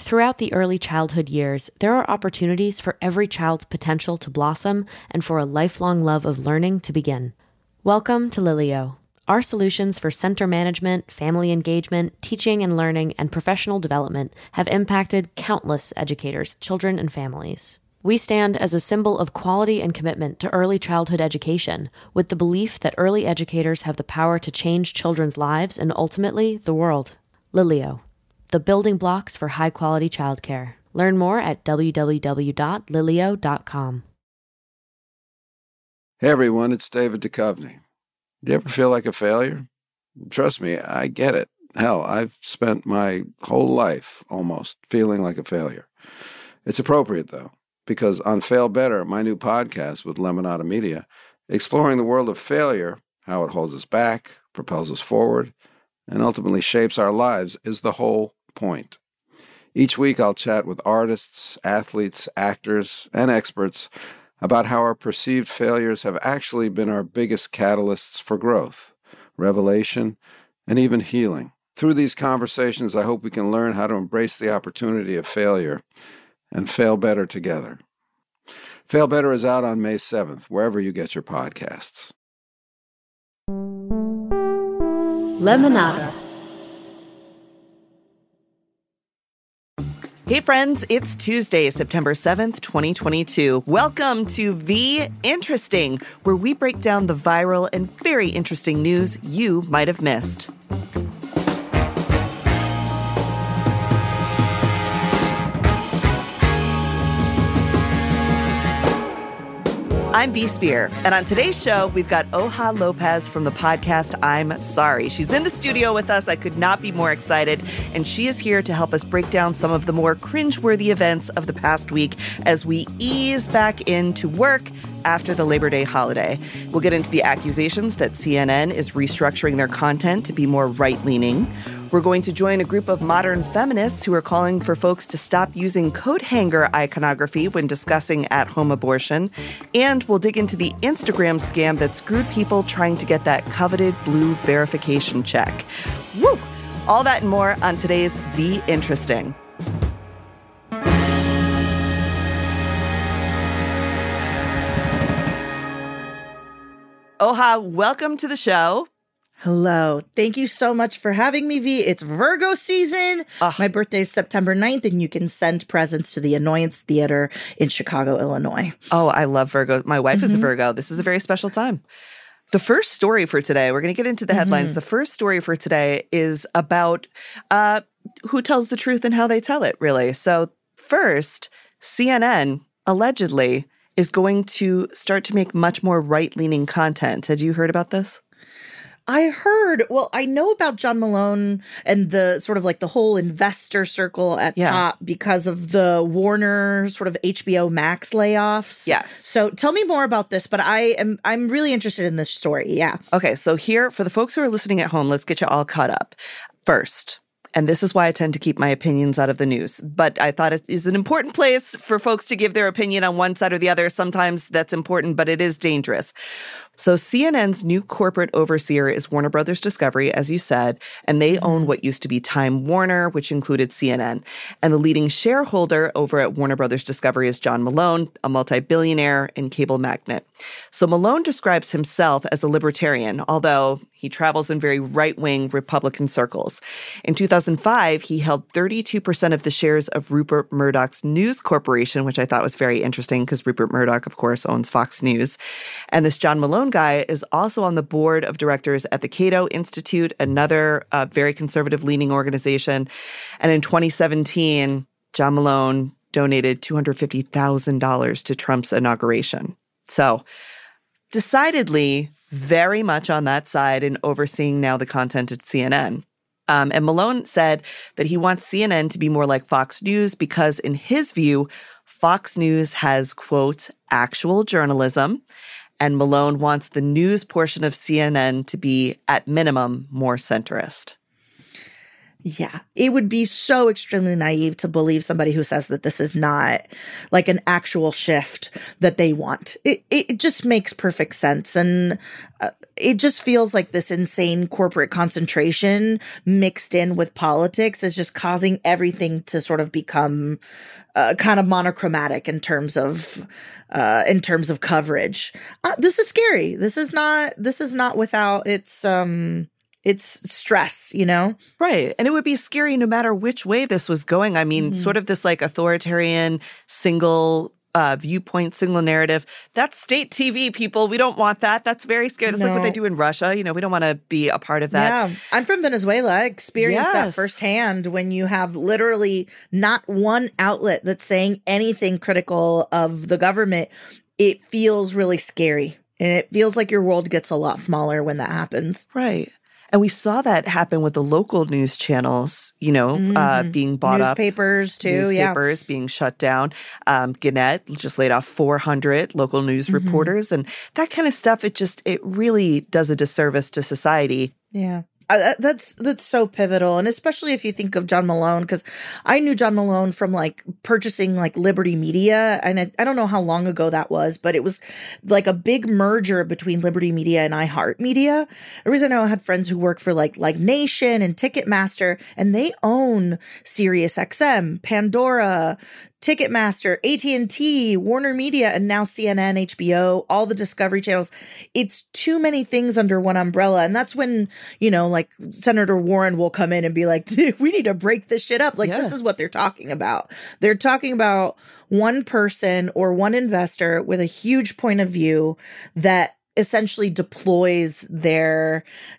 Throughout the early childhood years, there are opportunities for every child's potential to blossom and for a lifelong love of learning to begin. Welcome to Lilio. Our solutions for center management, family engagement, teaching and learning, and professional development have impacted countless educators, children, and families. We stand as a symbol of quality and commitment to early childhood education, with the belief that early educators have the power to change children's lives and ultimately the world. Lilio, the building blocks for high-quality childcare. Learn more at www.lilio.com. Hey everyone, it's David Duchovny. Do you ever feel like a failure? Trust me, I get it. Hell, I've spent my whole life almost feeling like a failure. It's appropriate, though, because on Fail Better, my new podcast with Lemonada Media, exploring the world of failure, how it holds us back, propels us forward, and ultimately shapes our lives, is the whole point. Each week, I'll chat with artists, athletes, actors, and experts about how our perceived failures have actually been our biggest catalysts for growth, revelation, and even healing. Through these conversations, I hope we can learn how to embrace the opportunity of failure and fail better together. Fail Better is out on May 7th, wherever you get your podcasts. Lemonada. Hey friends, it's Tuesday, September 7th, 2022. Welcome to V Interesting, where we break down the viral and very interesting news you might have missed. I'm V Spear, and on today's show, we've got Oha Lopez from the podcast I'm Sorry. She's in the studio with us. I could not be more excited, and she is here to help us break down some of the more cringeworthy events of the past week as we ease back into work after the Labor Day holiday. We'll get into the accusations that CNN is restructuring their content to be more right-leaning. We're going to join a group of modern feminists who are calling for folks to stop using coat hanger iconography when discussing at-home abortion. And we'll dig into the Instagram scam that screwed people trying to get that coveted blue verification check. Woo! All that and more on today's Be Interesting. Oha, welcome to the show. Hello. Thank you so much for having me, V. It's Virgo season. My birthday is September 9th, and you can send presents to the Annoyance Theater in Chicago, Illinois. Oh, I love Virgo. My wife is a Virgo. This is a very special time. The first story for today, we're going to get into the headlines. The first story for today is about who tells the truth and how they tell it, really. So first, CNN allegedly is going to start to make much more right-leaning content. Had you heard about this? I heard, well, I know about John Malone and the sort of like the whole investor circle at top because of the Warner sort of HBO Max layoffs. Yes. So tell me more about this, but I'm really interested in this story. Yeah. Okay, so here, for the folks who are listening at home, let's get you all caught up. First, and this is why I tend to keep my opinions out of the news, but I thought it is an important place for folks to give their opinion on one side or the other. Sometimes that's important, but it is dangerous. So CNN's new corporate overseer is Warner Brothers Discovery, as you said, and they own what used to be Time Warner, which included CNN. And the leading shareholder over at Warner Brothers Discovery is John Malone, a multi-billionaire and cable magnate. So Malone describes himself as a libertarian, although he travels in very right-wing Republican circles. In 2005, he held 32% of the shares of Rupert Murdoch's News Corporation, which I thought was very interesting because Rupert Murdoch, of course, owns Fox News. And this John Malone guy is also on the board of directors at the Cato Institute, another very conservative-leaning organization. And in 2017, John Malone donated $250,000 to Trump's inauguration. So decidedly very much on that side and overseeing now the content at CNN. And Malone said that he wants CNN to be more like Fox News because, in his view, Fox News has, quote, actual journalism, and Malone wants the news portion of CNN to be, at minimum, more centrist. Yeah, it would be so extremely naive to believe somebody who says that this is not like an actual shift that they want. It just makes perfect sense. And it just feels like this insane corporate concentration mixed in with politics is just causing everything to sort of become kind of monochromatic in terms of coverage. This is scary. This is not without its stress, you know? Right. And it would be scary no matter which way this was going. I mean, sort of this like authoritarian single viewpoint, single narrative. That's state TV, people. We don't want that. That's very scary. That's like what they do in Russia. You know, we don't want to be a part of that. Yeah. I'm from Venezuela. I experienced that firsthand when you have literally not one outlet that's saying anything critical of the government. It feels really scary. And it feels like your world gets a lot smaller when that happens. Right. And we saw that happen with the local news channels, you know, being bought newspapers up. too, newspapers being shut down. Gannett just laid off 400 local news reporters. And that kind of stuff, it really does a disservice to society. Yeah. That's so pivotal. And especially if you think of John Malone, because I knew John Malone from like purchasing like Liberty Media. And I don't know how long ago that was, but it was like a big merger between Liberty Media and iHeartMedia. The reason I had friends who work for like Nation and Ticketmaster, and they own SiriusXM, Pandora, Ticketmaster, AT&T, Warner Media, and now CNN, HBO, all the Discovery channels. It's too many things under one umbrella. And that's when, you know, like Senator Warren will come in and be like, we need to break this shit up. Like, this is what they're talking about. They're talking about one person or one investor with a huge point of view that essentially deploys their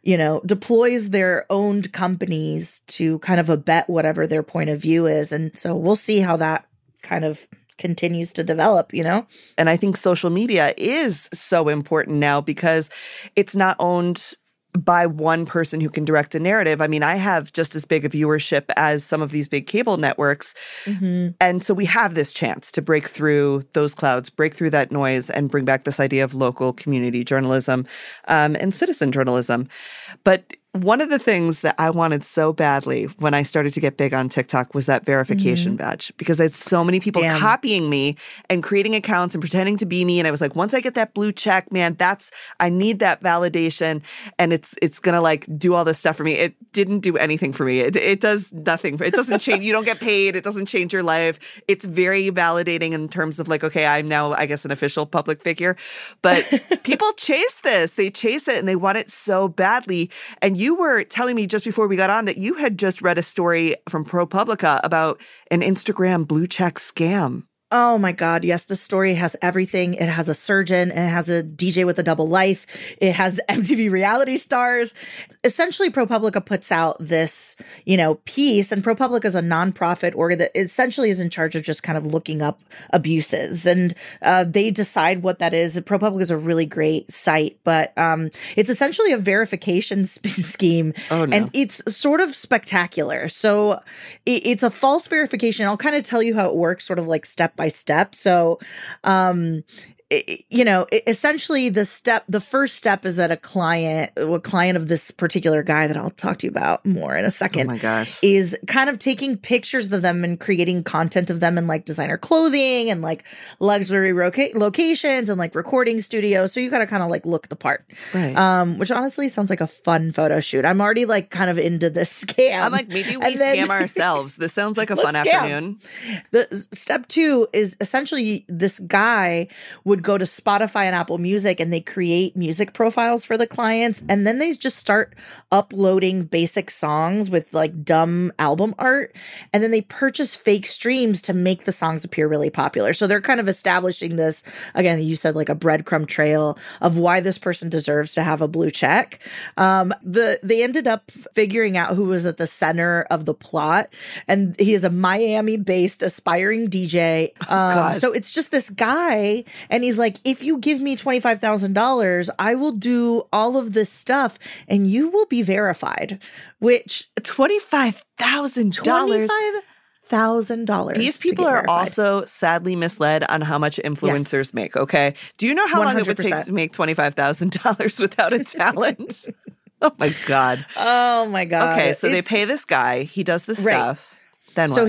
owned companies to kind of abet whatever their point of view is. And so we'll see how that kind of continues to develop, you know? And I think social media is so important now because it's not owned by one person who can direct a narrative. I mean, I have just as big a viewership as some of these big cable networks. And so we have this chance to break through those clouds, break through that noise, and bring back this idea of local community journalism and citizen journalism. But one of the things that I wanted so badly when I started to get big on TikTok was that verification badge, because I had so many people copying me and creating accounts and pretending to be me. And I was like, once I get that blue check, man, I need that validation. And it's going to like do all this stuff for me. It didn't do anything for me. It does nothing. It doesn't change. You don't get paid. It doesn't change your life. It's very validating in terms of like, okay, I'm now, I guess, an official public figure. But people chase this. They chase it and they want it so badly. And you were telling me just before we got on that you had just read a story from ProPublica about an Instagram blue check scam. Oh my God. Yes. The story has everything. It has a surgeon. It has a DJ with a double life. It has MTV reality stars. Essentially, ProPublica puts out this, you know, piece, and ProPublica is a nonprofit org that essentially is in charge of just kind of looking up abuses, and they decide what that is. ProPublica is a really great site, but it's essentially a verification scheme. Oh, no. And it's sort of spectacular. So it's a false verification. I'll kind of tell you how it works, sort of like step by step. So, essentially the first step is that a client of this particular guy that I'll talk to you about more in a second, oh my gosh, is kind of taking pictures of them and creating content of them in like designer clothing and like luxury locations and like recording studios. So you got to kind of like look the part, right? Which honestly sounds like a fun photo shoot. I'm already like kind of into this scam. I'm like, maybe we scam ourselves. This sounds like a fun afternoon. The step 2 is essentially this guy would go to Spotify and Apple Music and they create music profiles for the clients. And then they just start uploading basic songs with like dumb album art. And then they purchase fake streams to make the songs appear really popular. So they're kind of establishing this, again, you said like a breadcrumb trail of why this person deserves to have a blue check. They ended up figuring out who was at the center of the plot. And he is a Miami-based aspiring DJ. So it's just this guy. And he's like, if you give me $25,000, I will do all of this stuff and you will be verified, which $25,000. $25,000. These people are also sadly misled on how much influencers make, okay? Do you know how 100%. Long it would take to make $25,000 without a talent? Oh my God. Oh my God. Okay, so they pay this guy. He does this stuff. Then So what?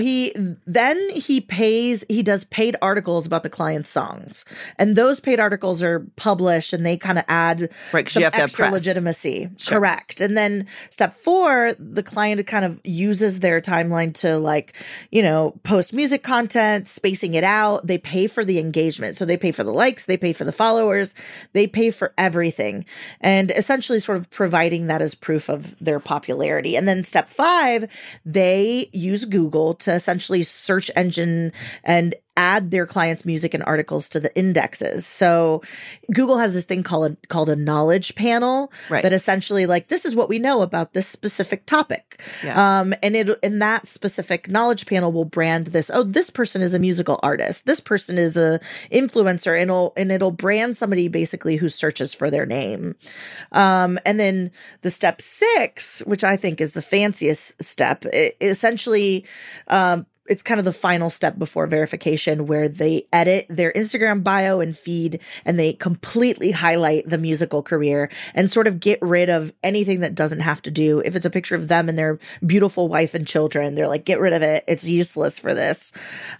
he does paid articles about the client's songs. And those paid articles are published and they kind of add Right, 'cause some you have to have extra press. legitimacy. Sure. Correct. And then step 4, the client kind of uses their timeline to post music content, spacing it out. They pay for the engagement. So they pay for the likes, they pay for the followers, they pay for everything. And essentially sort of providing that as proof of their popularity. And then step 5, they use Google to essentially search engine and add their clients' music and articles to the indexes. So Google has this thing called a knowledge panel Right. that essentially this is what we know about this specific topic. Yeah. And that specific knowledge panel will brand this. Oh, this person is a musical artist. This person is a influencer, and it'll brand somebody basically who searches for their name. And then the step 6, which I think is the fanciest step, essentially, it's kind of the final step before verification, where they edit their Instagram bio and feed and they completely highlight the musical career and sort of get rid of anything that doesn't have to do. If it's a picture of them and their beautiful wife and children, they're like, get rid of it. It's useless for this.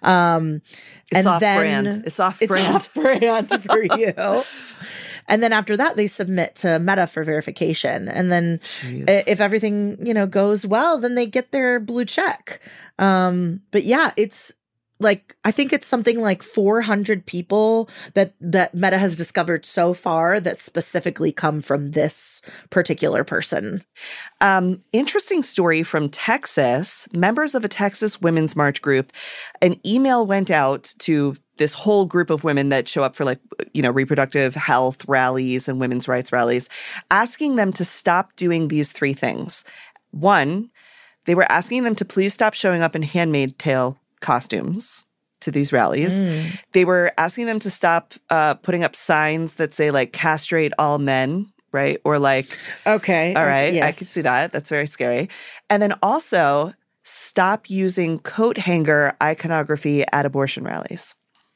It's off-brand. It's off-brand. It's off-brand for you. And then after that, they submit to Meta for verification. And then if everything, goes well, then they get their blue check. But yeah, it's I think it's something like 400 people that Meta has discovered so far that specifically come from this particular person. Interesting story from Texas. Members of a Texas Women's March group, an email went out to this whole group of women that show up for reproductive health rallies and women's rights rallies, asking them to stop doing these 3 things. 1, they were asking them to please stop showing up in Handmaid's Tale costumes to these rallies. They were asking them to stop putting up signs that say castrate all men, right? Or okay. All right, yes. I can see that. That's very scary. And then also stop using coat hanger iconography at abortion rallies.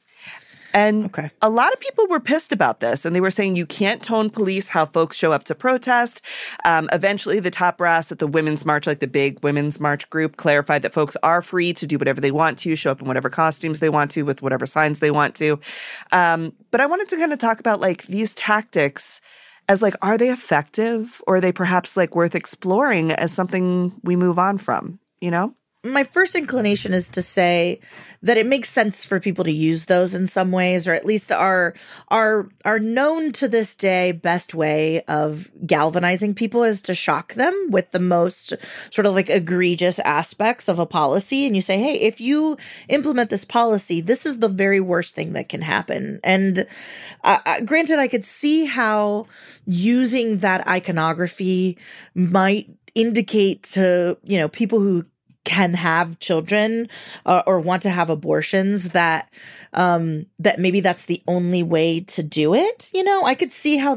And a lot of people were pissed about this, and they were saying you can't tone police how folks show up to protest. Eventually, the top brass at the Women's March, the big Women's March group, clarified that folks are free to do whatever they want to, show up in whatever costumes they want to, with whatever signs they want to. But I wanted to kind of talk about these tactics as are they effective, or are they perhaps worth exploring as something we move on from, My first inclination is to say that it makes sense for people to use those in some ways, or at least are known to this day best way of galvanizing people is to shock them with the most sort of egregious aspects of a policy. And you say, hey, if you implement this policy, this is the very worst thing that can happen. And granted, I could see how using that iconography might indicate to, people who can have children or want to have abortions that maybe that's the only way to do it. I could see how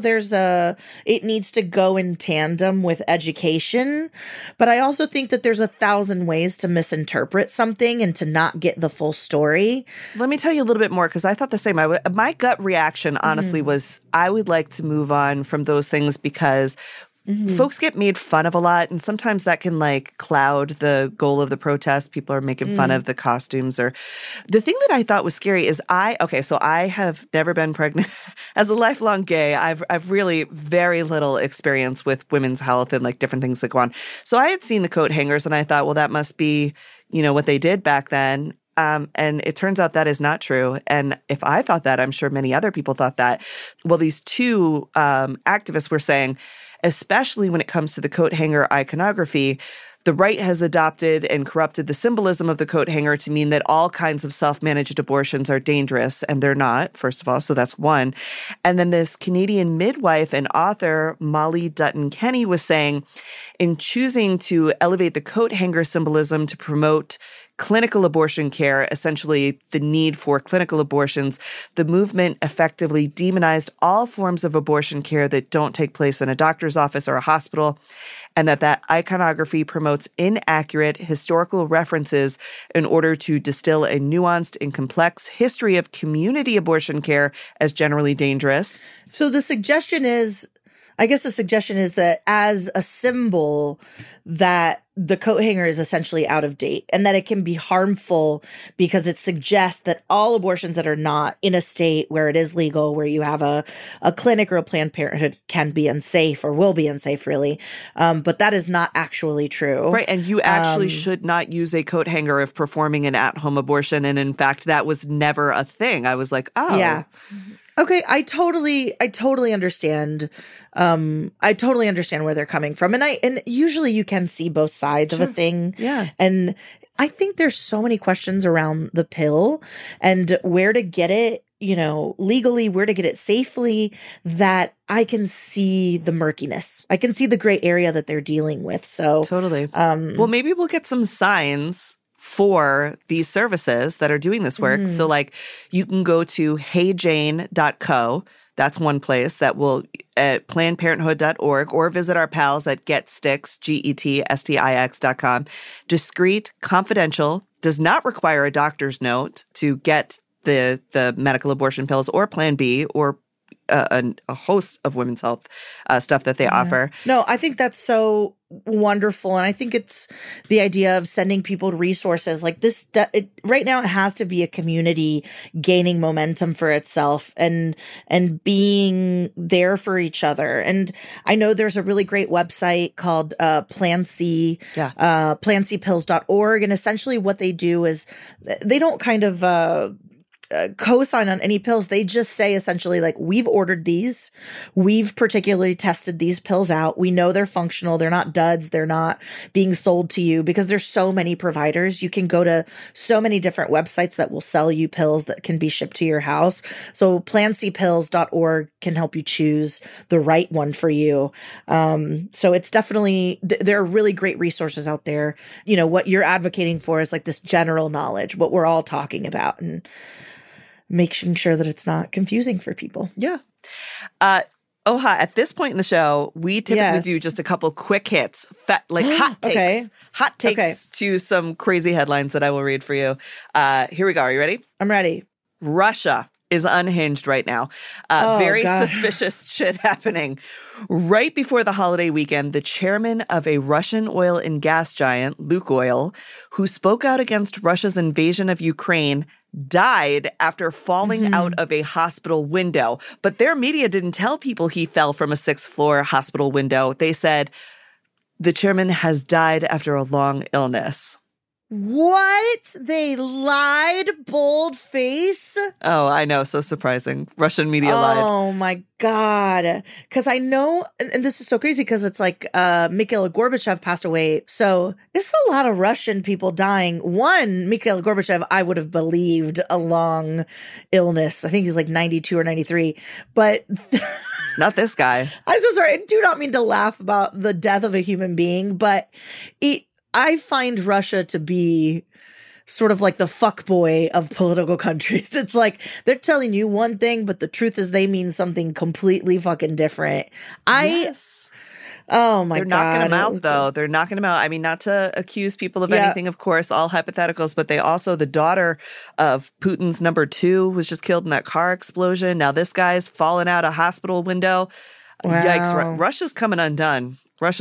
it needs to go in tandem with education, but I also think that there's 1,000 ways to misinterpret something and to not get the full story. Let me tell you a little bit more, because I thought the same. My gut reaction, honestly, was I would like to move on from those things because folks get made fun of a lot, and sometimes that can cloud the goal of the protest. People are making fun of the costumes. Or the thing that I thought was scary is so I have never been pregnant. As a lifelong gay, I've really very little experience with women's health and different things that go on. So I had seen the coat hangers, and I thought, well, that must be what they did back then. And it turns out that is not true. And if I thought that, I'm sure many other people thought that. Well, these 2 activists were saying, especially when it comes to the coat hanger iconography, the right has adopted and corrupted the symbolism of the coat hanger to mean that all kinds of self-managed abortions are dangerous, and they're not, first of all. So that's 1. And then this Canadian midwife and author, Molly Dutton Kenny, was saying, in choosing to elevate the coat hanger symbolism to promote clinical abortion care, essentially the need for clinical abortions, the movement effectively demonized all forms of abortion care that don't take place in a doctor's office or a hospital, and that iconography promotes inaccurate historical references in order to distill a nuanced and complex history of community abortion care as generally dangerous. So the suggestion is I guess the suggestion is that as a symbol that the coat hanger is essentially out of date and that it can be harmful because it suggests that all abortions that are not in a state where it is legal, where you have a clinic or a Planned Parenthood, can be unsafe or will be unsafe, really. But that is not actually true. Right. And you actually should not use a coat hanger if performing an at-home abortion. And in fact, that was never a thing. I was like, oh. Yeah. Okay, I totally understand. I totally understand where they're coming from, and usually you can see both sides of a thing. Yeah, and I think there's so many questions around the pill and where to get it, legally, where to get it safely, that I can see the murkiness. I can see the gray area that they're dealing with. So totally. Well, maybe we'll get some signs for these services that are doing this work. Mm-hmm. So like you can go to heyjane.co. That's one place that will at plannedparenthood.org, or visit our pals at GetStix, GetStix.com. Discreet, confidential, does not require a doctor's note to get the medical abortion pills or Plan B or a host of women's health stuff that they offer. No, I think that's so wonderful. And I think it's the idea of sending people resources like this. Right now, it has to be a community gaining momentum for itself and being there for each other. And I know there's a really great website called Plan C, plancpills.org. And essentially what they do is they don't kind of co-sign on any pills. They just say essentially like, we've ordered these, we've particularly tested these pills out, we know they're functional, they're not duds, they're not being sold to you, because there's so many providers. You can go to so many different websites that will sell you pills that can be shipped to your house. So plancpills.org can help you choose the right one for you. So it's definitely, there are really great resources out there. What you're advocating for is like this general knowledge, what we're all talking about, and making sure that it's not confusing for people. Yeah. Oha, at this point in the show, we typically do just a couple quick hits, hot takes. Okay. Hot takes to some crazy headlines that I will read for you. Here we go. Are you ready? I'm ready. Russia is unhinged right now. Very suspicious shit happening. Right before the holiday weekend, the chairman of a Russian oil and gas giant, Lukoil, who spoke out against Russia's invasion of Ukraine, died after falling out of a hospital window. But their media didn't tell people he fell from a 6th floor hospital window. They said the chairman has died after a long illness. What? They lied, bold face? Oh, I know. So surprising. Russian media lied. Oh, my God. Because I know, and this is so crazy because it's like Mikhail Gorbachev passed away. So it's a lot of Russian people dying. One, Mikhail Gorbachev, I would have believed a long illness. I think he's like 92 or 93. But not this guy. I'm so sorry. I do not mean to laugh about the death of a human being, but I find Russia to be sort of like the fuckboy of political countries. It's like they're telling you one thing, but the truth is they mean something completely fucking different. Yes. Oh my God. They're knocking him out, though. They're knocking him out. I mean, not to accuse people of anything, of course, all hypotheticals, but the daughter of Putin's number 2 was just killed in that car explosion. Now this guy's fallen out a hospital window. Wow. Yikes. Russia's coming undone.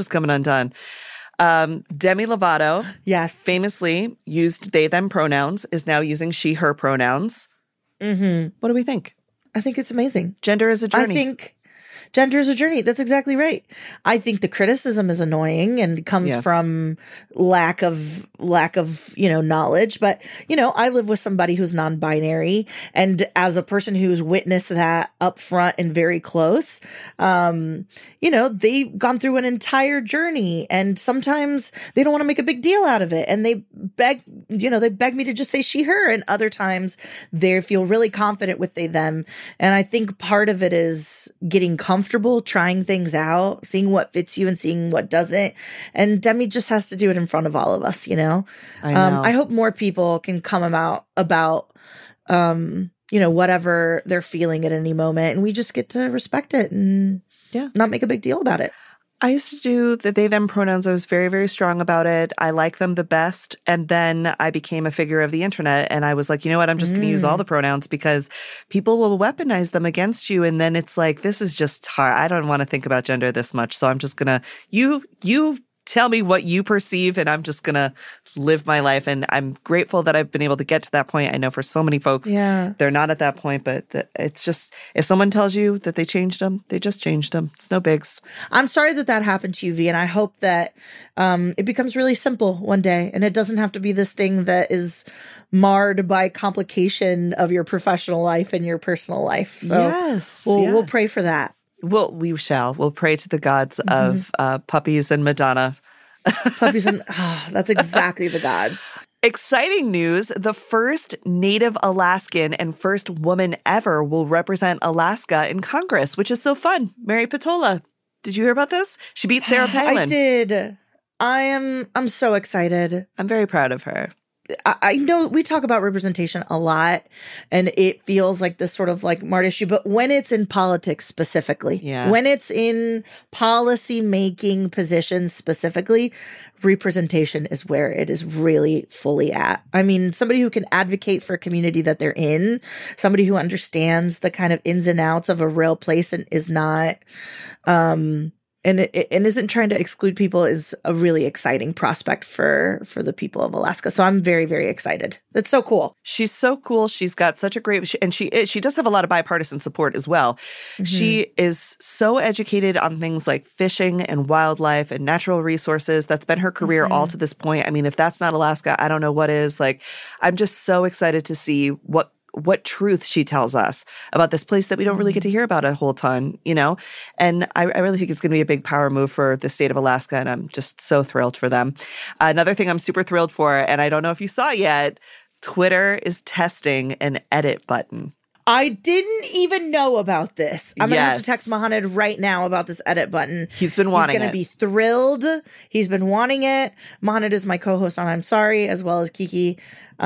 Demi Lovato, famously used they, them pronouns, is now using she, her pronouns. What do we think? I think it's amazing. Gender is a journey. I think gender is a journey. That's exactly right. I think the criticism is annoying and comes from lack of, knowledge. But, I live with somebody who's non-binary. And as a person who's witnessed that up front and very close, they've gone through an entire journey, and sometimes they don't want to make a big deal out of it. And they beg me to just say she, her. And other times they feel really confident with they, them. And I think part of it is getting comfortable, trying things out, seeing what fits you and seeing what doesn't. And Demi just has to do it in front of all of us, I know. I hope more people can come out about, whatever they're feeling at any moment. And we just get to respect it and not make a big deal about it. I used to do the they, them pronouns. I was very, very strong about it. I like them the best. And then I became a figure of the internet. And I was like, you know what? I'm just going to use all the pronouns because people will weaponize them against you. And then it's like, this is just hard. I don't want to think about gender this much. So I'm just going to, you tell me what you perceive, and I'm just going to live my life. And I'm grateful that I've been able to get to that point. I know for so many folks, they're not at that point, but it's just, if someone tells you that they changed them, they just changed them. It's no bigs. I'm sorry that happened to you, V, and I hope that it becomes really simple one day, and it doesn't have to be this thing that is marred by complication of your professional life and your personal life. So we'll pray for that. We shall. We'll pray to the gods of puppies and Madonna. Puppies and that's exactly the gods. Exciting news. The first Native Alaskan and first woman ever will represent Alaska in Congress, which is so fun. Mary Patola. Did you hear about this? She beat Sarah Palin. I did. I'm so excited. I'm very proud of her. I know we talk about representation a lot, and it feels like this sort of like Mart issue, but when it's in politics specifically, when it's in policy making positions specifically, representation is where it is really fully at. I mean, somebody who can advocate for a community that they're in, somebody who understands the kind of ins and outs of a real place and is not, and isn't trying to exclude people is a really exciting prospect for the people of Alaska. So I'm very, very excited. That's so cool. She's so cool. She's got such a great, and she does have a lot of bipartisan support as well. She is so educated on things like fishing and wildlife and natural resources. That's been her career all to this point. I mean, if that's not Alaska, I don't know what is. Like, I'm just so excited to see what truth she tells us about this place that we don't really get to hear about a whole ton, you know? And I really think it's going to be a big power move for the state of Alaska, and I'm just so thrilled for them. Another thing I'm super thrilled for, and I don't know if you saw yet, Twitter is testing an edit button. I didn't even know about this. I'm going to have to text Mohanad right now about this edit button. He's been wanting it. He's going to be thrilled. He's been wanting it. Mohanad is my co-host on I'm Sorry, as well as Kiki.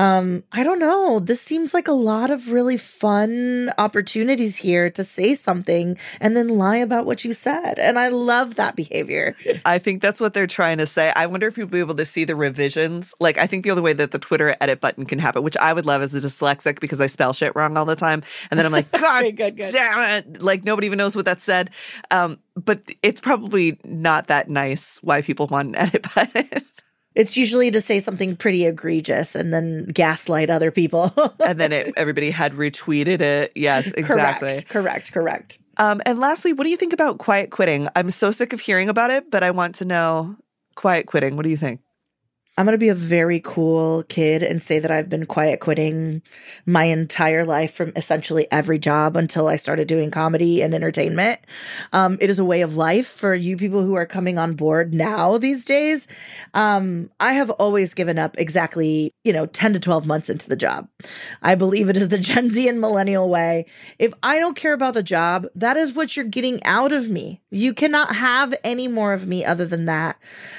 I don't know. This seems like a lot of really fun opportunities here to say something and then lie about what you said. And I love that behavior. I think that's what they're trying to say. I wonder if you'll be able to see the revisions. Like, I think the only way that the Twitter edit button can happen, which I would love as a dyslexic because I spell shit wrong all the time. And then I'm like, God good. damn it. Like, nobody even knows what that said. But it's probably not that nice why people want an edit button. It's usually to say something pretty egregious and then gaslight other people. And then everybody had retweeted it. Yes, exactly. Correct. And lastly, what do you think about quiet quitting? I'm so sick of hearing about it, but I want to know quiet quitting. What do you think? I'm going to be a very cool kid and say that I've been quiet quitting my entire life from essentially every job until I started doing comedy and entertainment. It is a way of life for you people who are coming on board now these days. I have always given up exactly, 10 to 12 months into the job. I believe it is the Gen Z and millennial way. If I don't care about a job, that is what you're getting out of me. You cannot have any more of me other than that.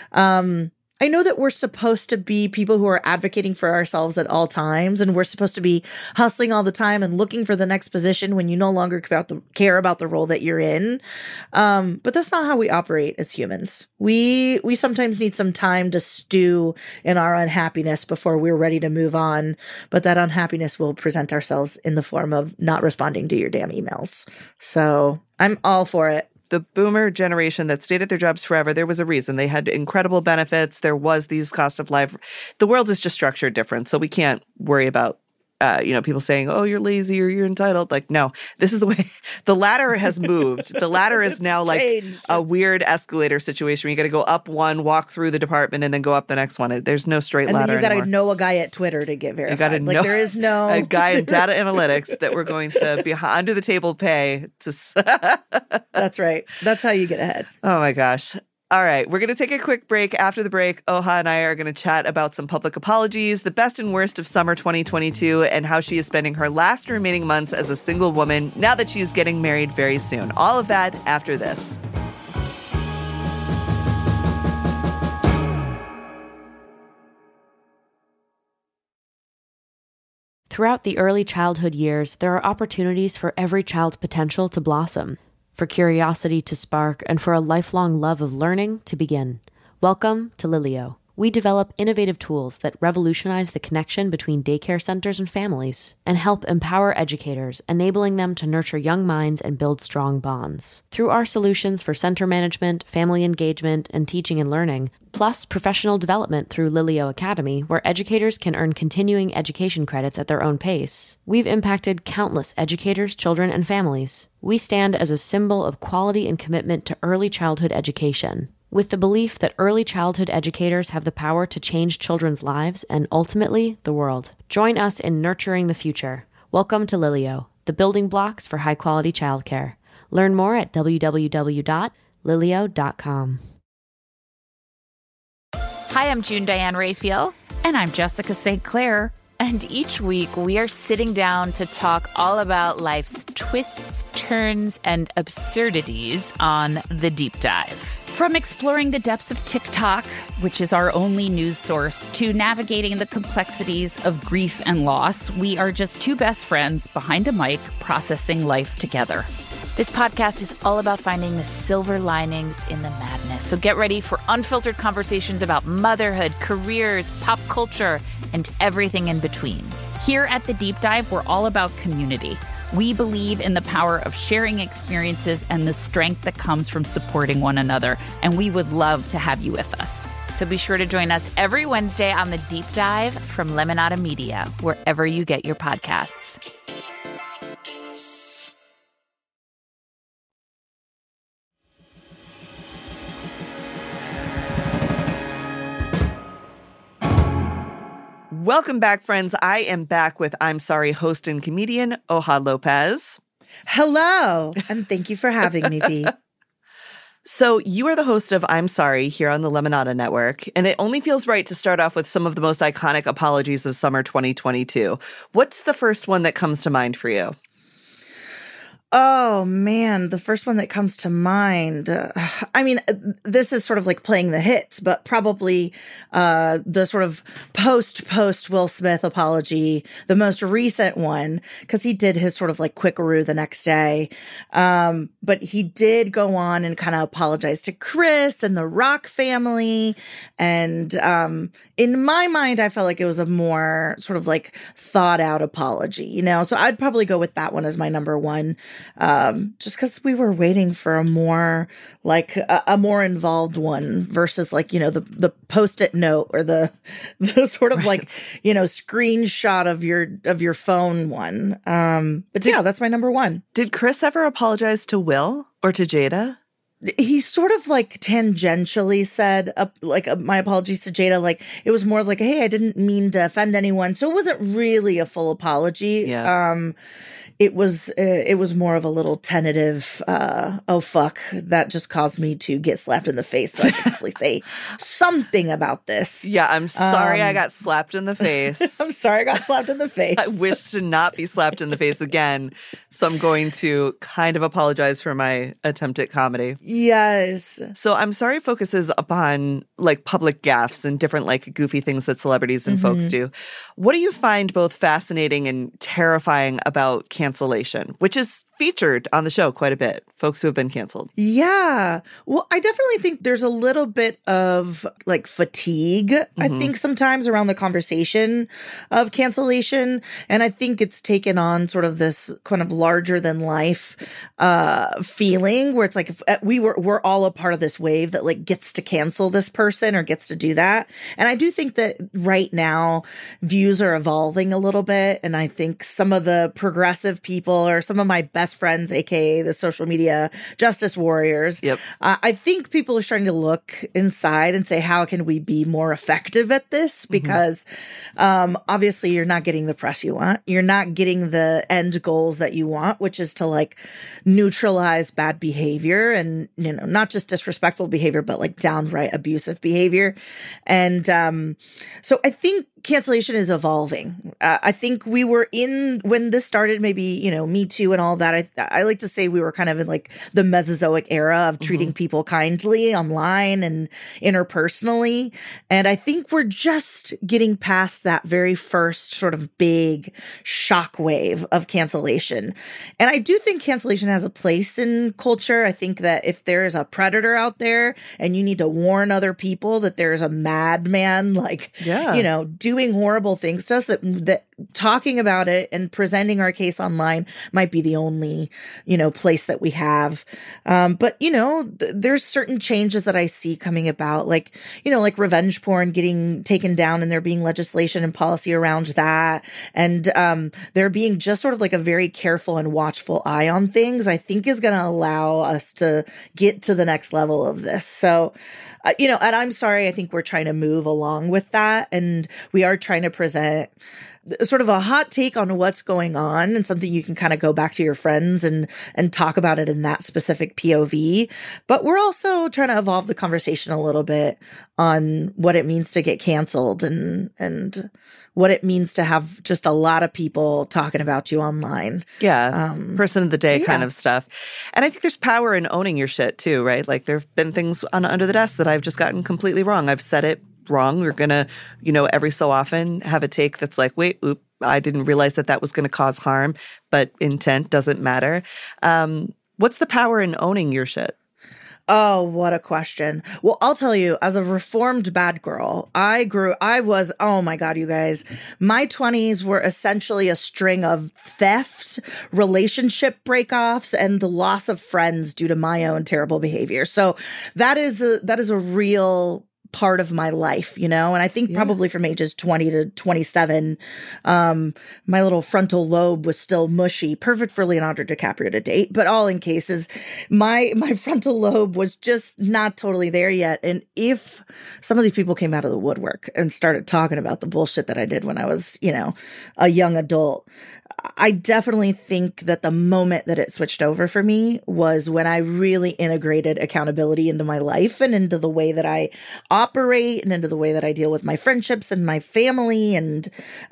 I know that we're supposed to be people who are advocating for ourselves at all times, and we're supposed to be hustling all the time and looking for the next position when you no longer care about the role that you're in. But that's not how we operate as humans. We sometimes need some time to stew in our unhappiness before we're ready to move on. But that unhappiness will present ourselves in the form of not responding to your damn emails. So I'm all for it. The boomer generation that stayed at their jobs forever, there was a reason. They had incredible benefits. There was these cost of life. The world is just structured different. So we can't worry about, people saying, oh, you're lazy or you're entitled. Like, no, this is the way. The ladder has moved. The ladder is now like a weird escalator situation where you got to go up one, walk through the department, and then go up the next one. There's no straight ladder anymore. And then you got to know a guy at Twitter to get verified. You got to know there is no a guy in data analytics that we're going to be under the table pay to. That's right. That's how you get ahead. Oh my gosh. All right, we're going to take a quick break. After the break, Oha and I are going to chat about some public apologies, the best and worst of summer 2022, and how she is spending her last remaining months as a single woman now that she's getting married very soon. All of that after this. Throughout the early childhood years, there are opportunities for every child's potential to blossom. for curiosity to spark, and for a lifelong love of learning to begin. Welcome to Lilio. We develop innovative tools that revolutionize the connection between daycare centers and families and help empower educators, enabling them to nurture young minds and build strong bonds. Through our solutions for center management, family engagement, and teaching and learning, plus professional development through Lilio Academy, where educators can earn continuing education credits at their own pace, we've impacted countless educators, children, and families. We stand as a symbol of quality and commitment to early childhood education, with the belief that early childhood educators have the power to change children's lives and ultimately the world. Join us in nurturing the future. Welcome to Lilio, the building blocks for high-quality childcare. Learn more at www.lilio.com. Hi, I'm June Diane Raphael. And I'm Jessica St. Clair. And each week we are sitting down to talk all about life's twists, turns, and absurdities on The Deep Dive. From exploring the depths of TikTok, which is our only news source, to navigating the complexities of grief and loss, we are just two best friends behind a mic processing life together. This podcast is all about finding the silver linings in the madness. So get ready for unfiltered conversations about motherhood, careers, pop culture, and everything in between. Here at The Deep Dive, we're all about community. We believe in the power of sharing experiences and the strength that comes from supporting one another, and we would love to have you with us. So be sure to join us every Wednesday on The Deep Dive from Lemonada Media, wherever you get your podcasts. Welcome back, friends. I am back with I'm Sorry host and comedian Oha Lopez. Hello, and thank you for having me, V. So you are the host of I'm Sorry here on the Lemonada Network, and it only feels right to start off with some of the most iconic apologies of summer 2022. What's the first one that comes to mind for you? Oh, man, the first one that comes to mind. This is sort of like playing the hits, but probably the sort of post Will Smith apology, the most recent one, because he did his sort of like quickaroo the next day. But he did go on and kind of apologize to Chris and the Rock family. And in my mind, I felt like it was a more sort of like thought out apology, you know? So I'd probably go with that one as my number one. Just because we were waiting for a more like a more involved one versus like, you know, the Post-it note or the sort of like, you know, screenshot of your phone one. But yeah, that's my number one. Did Chris ever apologize to Will or to Jada? He sort of like tangentially said my apologies to Jada. Like it was more like, hey, I didn't mean to offend anyone. So it wasn't really a full apology. Yeah. It was more of a little tentative, oh, fuck, that just caused me to get slapped in the face. So I should probably say something about this. Yeah, I'm sorry I got slapped in the face. I'm sorry I got slapped in the face. I wish to not be slapped in the face again. So I'm going to kind of apologize for my attempt at comedy. Yes. So I'm Sorry focuses upon like public gaffes and different like goofy things that celebrities and folks do. What do you find both fascinating and terrifying about cancellation, which is featured on the show quite a bit, folks who have been canceled? Yeah. Well, I definitely think there's a little bit of like fatigue, I think sometimes around the conversation of cancellation. And I think it's taken on sort of this kind of larger than life feeling where it's like if we're all a part of this wave that like gets to cancel this person or gets to do that. And I do think that right now views are evolving a little bit. And I think some of the progressive people or some of my best friends, aka the social media justice warriors, I think people are starting to look inside and say, how can we be more effective at this? Because obviously you're not getting the press you want. You're not getting the end goals that you want, which is to like neutralize bad behavior and, you know, not just disrespectful behavior, but like downright abusive behavior. And so I think cancellation is evolving. I think we were when this started, maybe, Me Too and all that. I like to say we were kind of in like the Mesozoic era of treating people kindly online and interpersonally. And I think we're just getting past that very first sort of big shockwave of cancellation. And I do think cancellation has a place in culture. I think that if there is a predator out there and you need to warn other people that there is a madman, doing horrible things to us, that talking about it and presenting our case online might be the only, place that we have. But there's certain changes that I see coming about, like revenge porn getting taken down and there being legislation and policy around that. And there being just sort of like a very careful and watchful eye on things, I think is going to allow us to get to the next level of this. So, and I'm sorry, I think we're trying to move along with that. And we are trying to present sort of a hot take on what's going on and something you can kind of go back to your friends and talk about it in that specific POV. But we're also trying to evolve the conversation a little bit on what it means to get canceled and what it means to have just a lot of people talking about you online. Yeah. Person of the day kind of stuff. And I think there's power in owning your shit too, right? Like there've been things under the desk that I've just gotten completely wrong. I've said it wrong. We're going to, every so often have a take that's like, wait, I didn't realize that was going to cause harm, but intent doesn't matter. What's the power in owning your shit? Oh, what a question. Well, I'll tell you, as a reformed bad girl, oh my God, you guys, my 20s were essentially a string of theft, relationship breakoffs, and the loss of friends due to my own terrible behavior. So that is a real part of my life, and I think probably from ages 20 to 27, my little frontal lobe was still mushy, perfect for Leonardo DiCaprio to date, but all in cases, my frontal lobe was just not totally there yet. And if some of these people came out of the woodwork and started talking about the bullshit that I did when I was, a young adult, I definitely think that the moment that it switched over for me was when I really integrated accountability into my life and into the way that I operate and into the way that I deal with my friendships and my family and,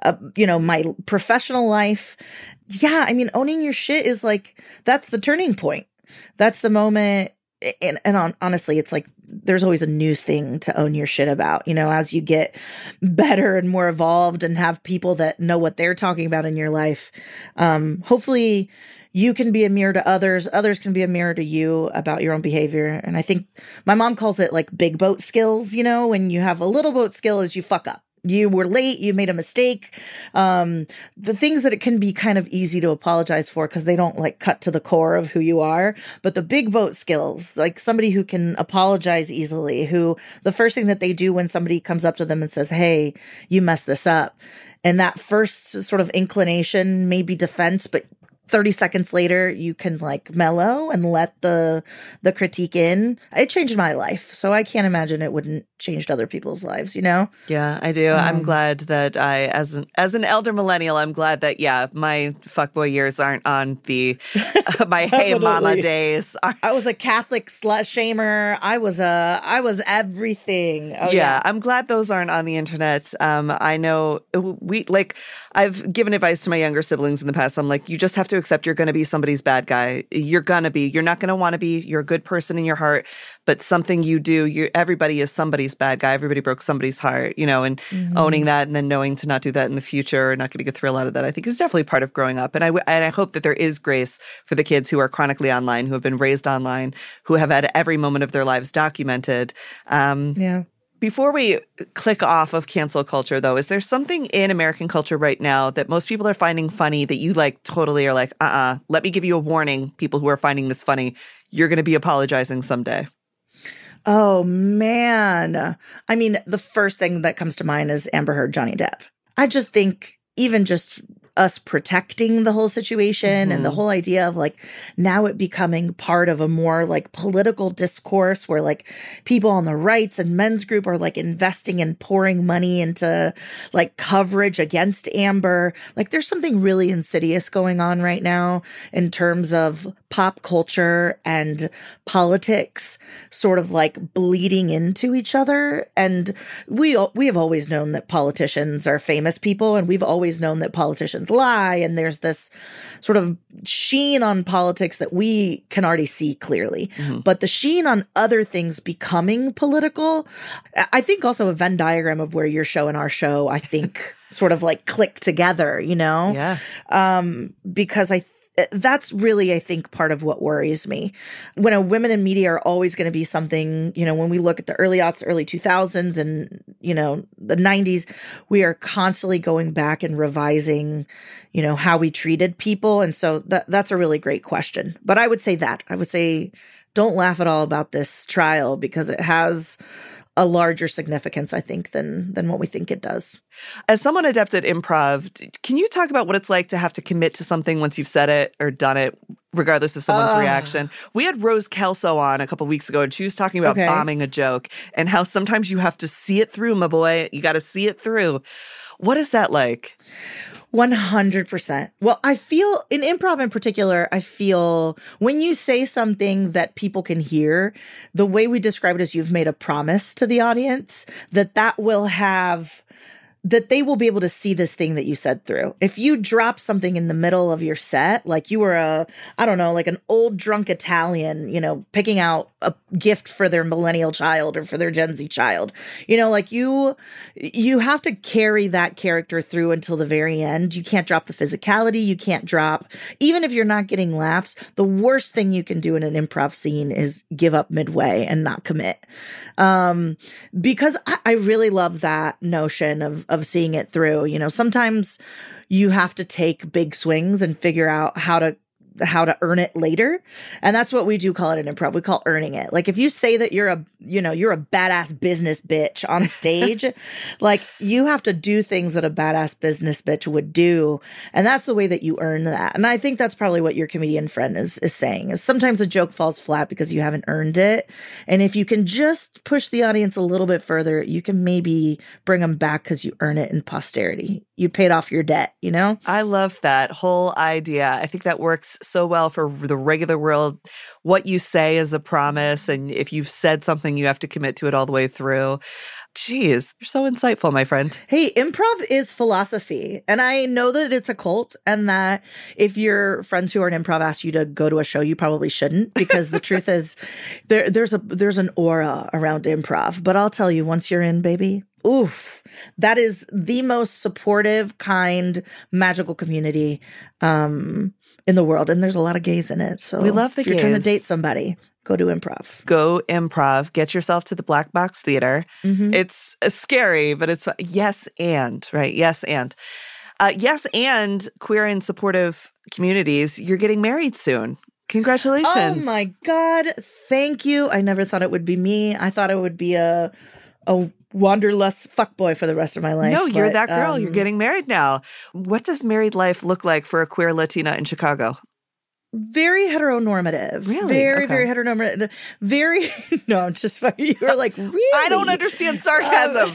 my professional life. Yeah. I mean, owning your shit is like, that's the turning point. That's the moment. And honestly, it's like, there's always a new thing to own your shit about, as you get better and more evolved and have people that know what they're talking about in your life. Hopefully you can be a mirror to others. Others can be a mirror to you about your own behavior. And I think my mom calls it like big boat skills. When you have a little boat skill is you fuck up. You were late, you made a mistake. The things that it can be kind of easy to apologize for because they don't like cut to the core of who you are. But the big boat skills, like somebody who can apologize easily, who the first thing that they do when somebody comes up to them and says, hey, you messed this up. And that first sort of inclination may be defense, but 30 seconds later, you can like mellow and let the critique in. It changed my life. So I can't imagine it wouldn't change other people's lives, Yeah, I do. I'm glad that as an elder millennial, I'm glad that, my fuckboy years aren't on the, my hey mama days. I was a Catholic slut shamer. I was everything. Oh, yeah. I'm glad those aren't on the internet. I know I've given advice to my younger siblings in the past. I'm like, you just have to accept you're going to be somebody's bad guy. You're not going to want to be, you're a good person in your heart, but something you do, everybody is somebody's bad guy. Everybody broke somebody's heart, and owning that and then knowing to not do that in the future, not getting a thrill out of that, I think is definitely part of growing up. And I hope that there is grace for the kids who are chronically online, who have been raised online, who have had every moment of their lives documented. Before we click off of cancel culture, though, is there something in American culture right now that most people are finding funny that you like totally are like, let me give you a warning, people who are finding this funny, you're going to be apologizing someday? Oh, man. I mean, the first thing that comes to mind is Amber Heard, Johnny Depp. I just think even just us protecting the whole situation and the whole idea of like now it becoming part of a more like political discourse where like people on the rights and men's group are like investing and pouring money into like coverage against Amber. Like there's something really insidious going on right now in terms of pop culture and politics sort of like bleeding into each other. And we have always known that politicians are famous people, and we've always known that politicians lie, and there's this sort of sheen on politics that we can already see clearly. But the sheen on other things becoming political, I think also a Venn diagram of where your show and our show, I think sort of like click together, you know? Yeah. Because that's really, I think, part of what worries me. When women in media are always going to be something, you know, when we look at the early aughts, early 2000s and, you know, the 90s, we are constantly going back and revising, you know, how we treated people. And so that's a really great question. But I would say don't laugh at all about this trial because it has a larger significance, I think, than what we think it does. As someone adept at improv, can you talk about what it's like to have to commit to something once you've said it or done it, regardless of someone's reaction? We had Rose Kelso on a couple weeks ago, and she was talking about bombing a joke and how sometimes you have to see it through, my boy. You got to see it through. What is that like? 100%. Well, I feel in improv in particular, I feel when you say something that people can hear, the way we describe it is you've made a promise to the audience that will have that they will be able to see this thing that you said through. If you drop something in the middle of your set, like you were like an old drunk Italian, you know, picking out a gift for their millennial child or for their Gen Z child, you know, like you have to carry that character through until the very end. You can't drop the physicality. You can't drop, even if you're not getting laughs, the worst thing you can do in an improv scene is give up midway and not commit. Because I really love that notion of seeing it through. You know, sometimes you have to take big swings and figure out how to earn it later. And that's what we do call it in improv. We call earning it. Like if you say that you're a badass business bitch on stage, like you have to do things that a badass business bitch would do. And that's the way that you earn that. And I think that's probably what your comedian friend is saying is sometimes a joke falls flat because you haven't earned it. And if you can just push the audience a little bit further, you can maybe bring them back because you earn it in posterity. You paid off your debt, you know? I love that whole idea. I think that works so well for the regular world. What you say is a promise, and if you've said something, you have to commit to it all the way through. Jeez, you're so insightful, my friend. Hey, improv is philosophy. And I know that it's a cult and that if your friends who are in improv ask you to go to a show, you probably shouldn't, because the truth is there's an aura around improv. But I'll tell you, once you're in, baby, oof, that is the most supportive, kind, magical community in the world. And there's a lot of gays in it. So we love the if you're gays. trying to date somebody, go to improv. Go improv. Get yourself to the Black Box Theater. Mm-hmm. It's scary, but it's yes and, right? Yes and. Yes and queer and supportive communities. You're getting married soon. Congratulations. Oh my God. Thank you. I never thought it would be me. I thought it would be a wanderlust fuckboy for the rest of my life. No, you're that girl. You're getting married now. What does married life look like for a queer Latina in Chicago? Very heteronormative. Really? Very, okay. very heteronormative. Very, no, I'm just fucking, you were like, really? I don't understand sarcasm.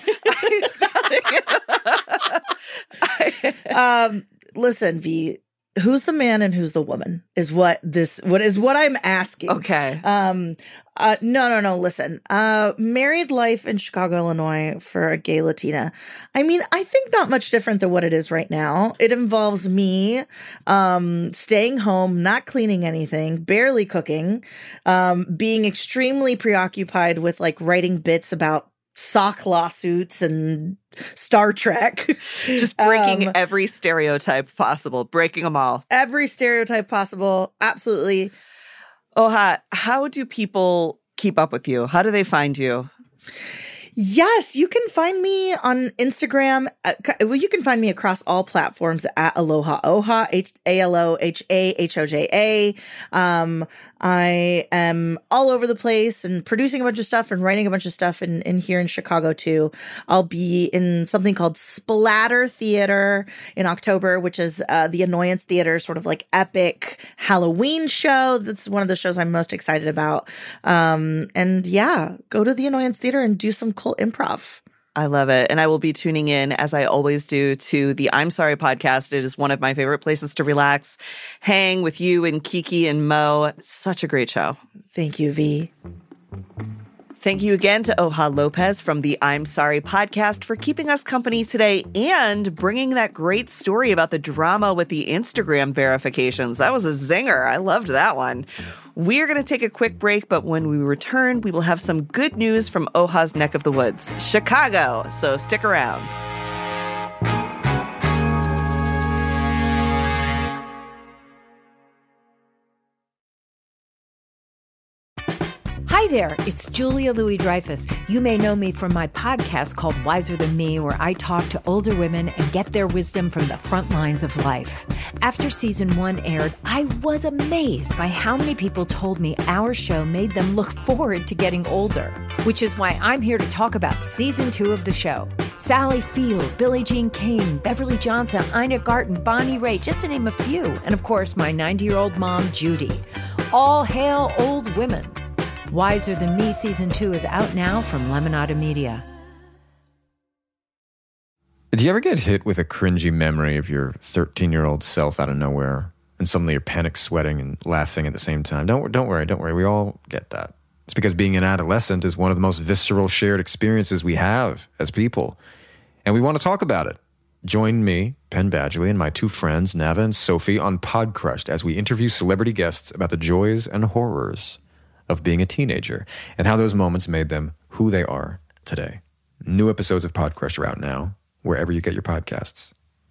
Listen, V, who's the man and who's the woman is what I'm asking. Okay. No. Listen, married life in Chicago, Illinois for a gay Latina. I mean, I think not much different than what it is right now. It involves me, staying home, not cleaning anything, barely cooking, being extremely preoccupied with like writing bits about sock lawsuits and Star Trek. Just breaking every stereotype possible, breaking them all. Every stereotype possible. Absolutely. Oha, how do people keep up with you? How do they find you? Yes, you can find me on Instagram. You can find me across all platforms at Aloha Oha, ALOHAHOJA. I am all over the place and producing a bunch of stuff and writing a bunch of stuff in here in Chicago too. I'll be in something called Splatter Theater in October, which is the Annoyance Theater sort of like epic Halloween show. That's one of the shows I'm most excited about. And yeah, go to the Annoyance Theater and do some cult improv. I love it. And I will be tuning in, as I always do, to the I'm Sorry podcast. It is one of my favorite places to relax, hang with you and Kiki and Mo. Such a great show. Thank you, V. Thank you again to Oha Lopez from the I'm Sorry podcast for keeping us company today and bringing that great story about the drama with the Instagram verifications. That was a zinger. I loved that one. We're going to take a quick break, but when we return, we will have some good news from Oha's neck of the woods, Chicago. So stick around. Hi there, it's Julia Louis-Dreyfus. You may know me from my podcast called Wiser Than Me, where I talk to older women and get their wisdom from the front lines of life. After season 1 aired, I was amazed by how many people told me our show made them look forward to getting older, which is why I'm here to talk about season 2 of the show. Sally Field, Billie Jean King, Beverly Johnson, Ina Garten, Bonnie Raitt, just to name a few. And of course, my 90-year-old mom, Judy. All hail old women. Wiser Than Me Season 2 is out now from Lemonada Media. Do you ever get hit with a cringy memory of your 13-year-old self out of nowhere, and suddenly you're panic sweating and laughing at the same time? Don't worry. We all get that. It's because being an adolescent is one of the most visceral shared experiences we have as people, and we want to talk about it. Join me, Penn Badgley, and my 2 friends, Nava and Sophie, on Podcrushed as we interview celebrity guests about the joys and horrors of being a teenager and how those moments made them who they are today. New episodes of Podcrushed are out now, wherever you get your podcasts.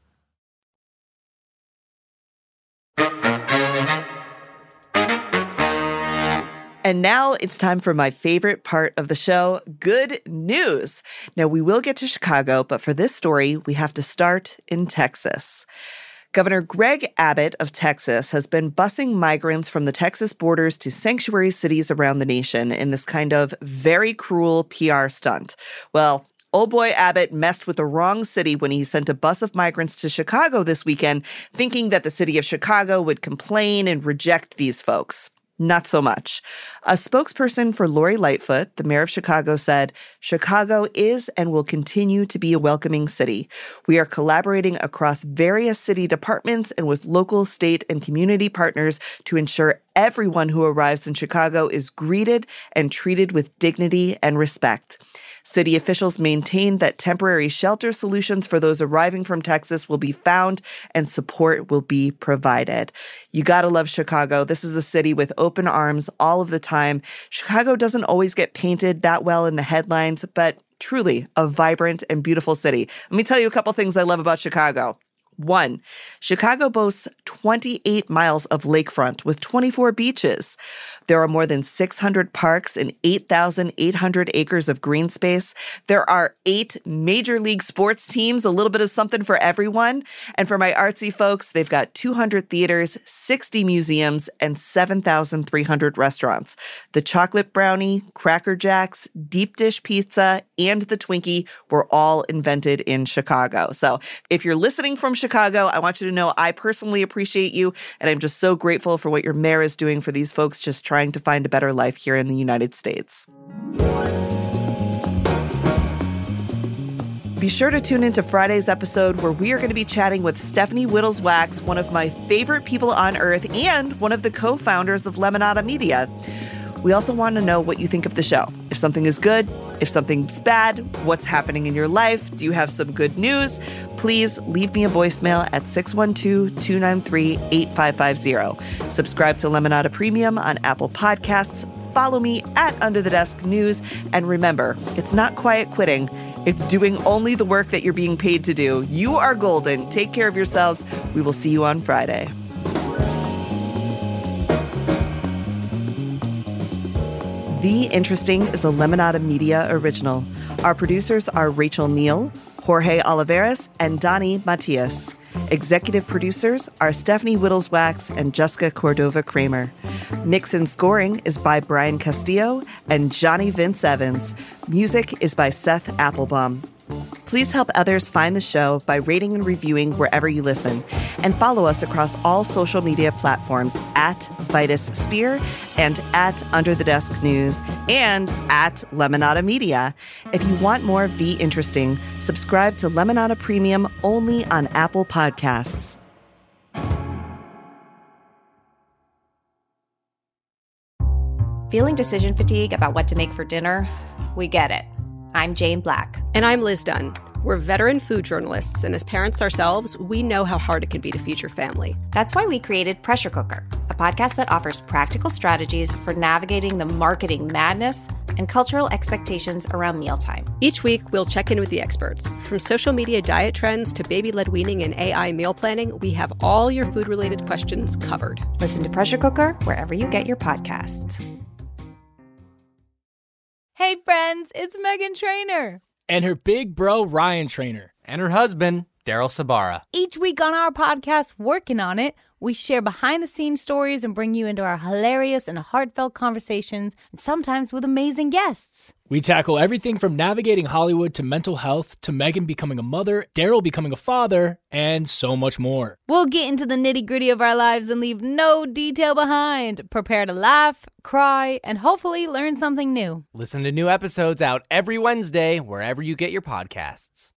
And now it's time for my favorite part of the show, good news. Now, we will get to Chicago, but for this story, we have to start in Texas. Governor Greg Abbott of Texas has been busing migrants from the Texas borders to sanctuary cities around the nation in this kind of very cruel PR stunt. Well, old boy Abbott messed with the wrong city when he sent a bus of migrants to Chicago this weekend, thinking that the city of Chicago would complain and reject these folks. Not so much. A spokesperson for Lori Lightfoot, the mayor of Chicago, said, "Chicago is and will continue to be a welcoming city. We are collaborating across various city departments and with local, state, and community partners to ensure everyone who arrives in Chicago is greeted and treated with dignity and respect." City officials maintain that temporary shelter solutions for those arriving from Texas will be found and support will be provided. You gotta love Chicago. This is a city with open arms all of the time. Chicago doesn't always get painted that well in the headlines, but truly a vibrant and beautiful city. Let me tell you a couple things I love about Chicago. 1, Chicago boasts 28 miles of lakefront with 24 beaches. There are more than 600 parks and 8,800 acres of green space. There are 8 major league sports teams, a little bit of something for everyone. And for my artsy folks, they've got 200 theaters, 60 museums, and 7,300 restaurants. The chocolate brownie, Cracker Jacks, deep dish pizza, and the Twinkie were all invented in Chicago. So if you're listening from Chicago, I want you to know I personally appreciate you, and I'm just so grateful for what your mayor is doing for these folks just trying to find a better life here in the United States. Be sure to tune into Friday's episode where we are going to be chatting with Stephanie Whittles-Wax, one of my favorite people on earth and one of the co-founders of Lemonada Media. We also want to know what you think of the show. If something is good, if something's bad, what's happening in your life? Do you have some good news? Please leave me a voicemail at 612-293-8550. Subscribe to Lemonada Premium on Apple Podcasts. Follow me at Under the Desk News. And remember, it's not quiet quitting. It's doing only the work that you're being paid to do. You are golden. Take care of yourselves. We will see you on Friday. The Interesting is a Lemonada Media original. Our producers are Rachel Neal, Jorge Oliveras, and Donnie Matias. Executive producers are Stephanie Whittleswax and Jessica Cordova-Kramer. Mix and scoring is by Brian Castillo and Johnny Vince Evans. Music is by Seth Applebaum. Please help others find the show by rating and reviewing wherever you listen. And follow us across all social media platforms at Vitus Spear and at Under the Desk News and at Lemonada Media. If you want more V Interesting, subscribe to Lemonada Premium only on Apple Podcasts. Feeling decision fatigue about what to make for dinner? We get it. I'm Jane Black. And I'm Liz Dunn. We're veteran food journalists, and as parents ourselves, we know how hard it can be to feed your family. That's why we created Pressure Cooker, a podcast that offers practical strategies for navigating the marketing madness and cultural expectations around mealtime. Each week, we'll check in with the experts. From social media diet trends to baby-led weaning and AI meal planning, we have all your food-related questions covered. Listen to Pressure Cooker wherever you get your podcasts. Hey friends, it's Meghan Trainor. And her big bro, Ryan Trainor. And her husband, Daryl Sabara. Each week on our podcast, Working on It, we share behind-the-scenes stories and bring you into our hilarious and heartfelt conversations, and sometimes with amazing guests. We tackle everything from navigating Hollywood to mental health to Meghan becoming a mother, Daryl becoming a father, and so much more. We'll get into the nitty-gritty of our lives and leave no detail behind. Prepare to laugh, cry, and hopefully learn something new. Listen to new episodes out every Wednesday wherever you get your podcasts.